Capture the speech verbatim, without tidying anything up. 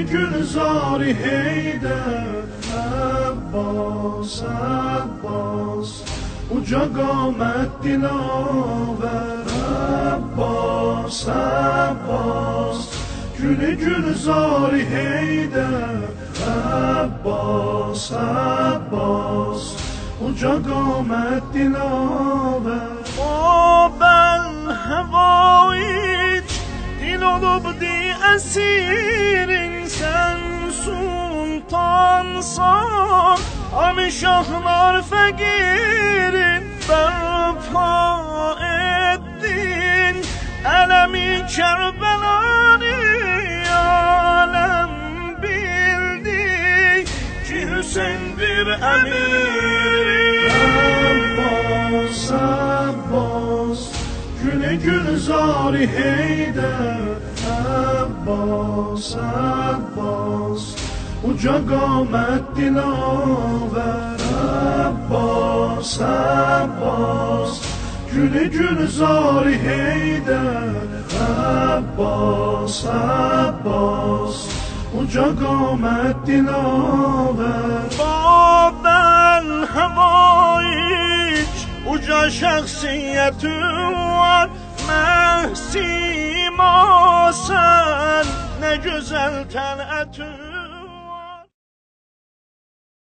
Gülzari Heydər, Abbas, Abbas, uca qamət dilavər, Abbas, Abbas, Gülü Gülzari Heydər, Abbas, Abbas, uca qamət dilavər. O ben hevaiç dil olup di esirin, sen sultansan ami şahlar fakirin, berpa ettin elemi Kerbela'nı, alem bildi ki Hüseyin bir emir. Abbas, Abbas, Gülü Gülzari Heydər, Abbas, Abbas, uca qamət dilavər, Abbas, Abbas, Gülü Gülzari Heydər, Abbas, Abbas, uca qamət dilavər. Babel hevaiç uca şahsiyeti var, Mehsima sen ne güzel tenetün.